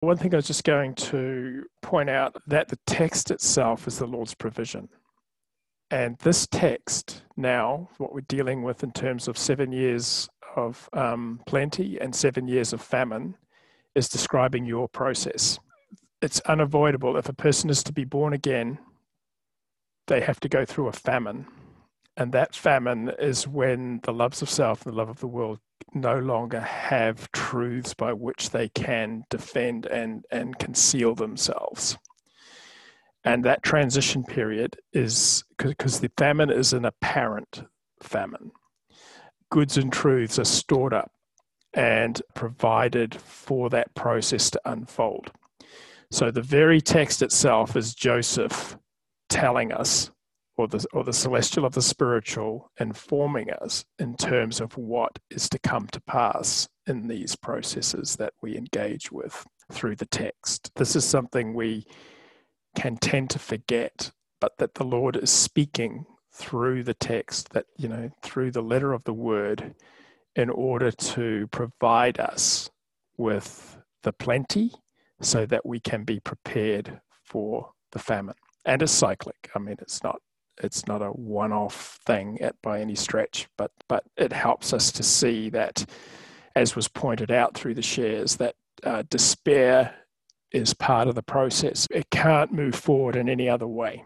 One thing I was just going to point out that the text itself is the Lord's provision. And this text now, what we're dealing with in terms of 7 years of plenty and 7 years of famine, is describing your process. It's unavoidable. If a person is to be born again, they have to go through a famine. And that famine is when the loves of self and the love of the world no longer have truths by which they can defend and conceal themselves. And that transition period is because the famine is an apparent famine. Goods and truths are stored up and provided for that process to unfold. So the very text itself is Joseph telling us, or the celestial of the spiritual, informing us in terms of what is to come to pass in these processes that we engage with through the text. This is something we can tend to forget, but that the Lord is speaking through the text, that, through the letter of the word, in order to provide us with the plenty so that we can be prepared for the famine. And it's cyclic. I mean, it's not a one-off thing by any stretch, but it helps us to see that, as was pointed out through the shares, that despair is part of the process. It can't move forward in any other way.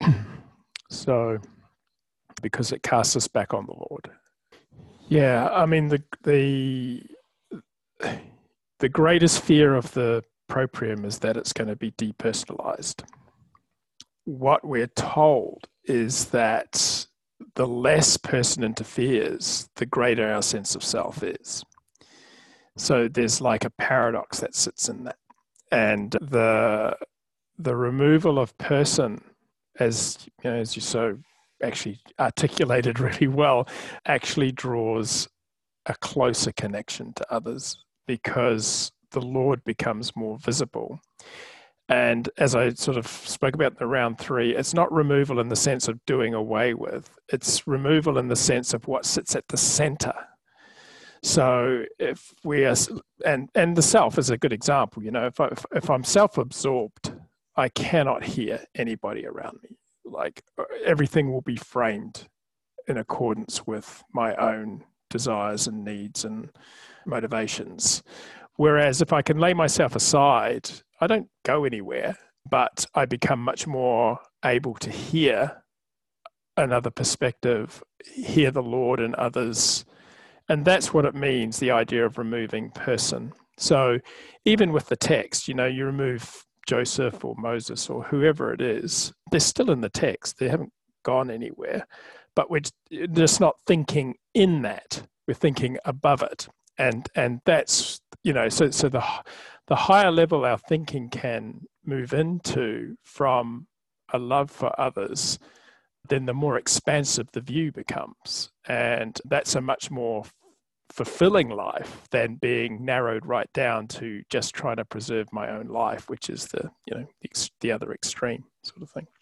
So, because it casts us back on the Lord. Yeah, I mean, the greatest fear of the proprium is that it's going to be depersonalized. What we're told is that the less person interferes, the greater our sense of self is. So there's like a paradox that sits in that. And the removal of person, as you so actually articulated really well, actually draws a closer connection to others because the Lord becomes more visible. And as I sort of spoke about in the round 3, it's not removal in the sense of doing away with. It's removal in the sense of what sits at the center. So if we are, and the self is a good example, if I'm self-absorbed, I cannot hear anybody around me. Like everything will be framed in accordance with my own desires and needs and motivations. Whereas if I can lay myself aside, I don't go anywhere, but I become much more able to hear another perspective, hear the Lord and others. And that's what it means, the idea of removing person. So even with the text, you remove Joseph or Moses or whoever it is, they're still in the text. They haven't gone anywhere, but we're just not thinking in that. We're thinking above it. And that's, so the higher level our thinking can move into from a love for others, then the more expansive the view becomes. And that's a much more fulfilling life than being narrowed right down to just trying to preserve my own life, which is the other extreme sort of thing.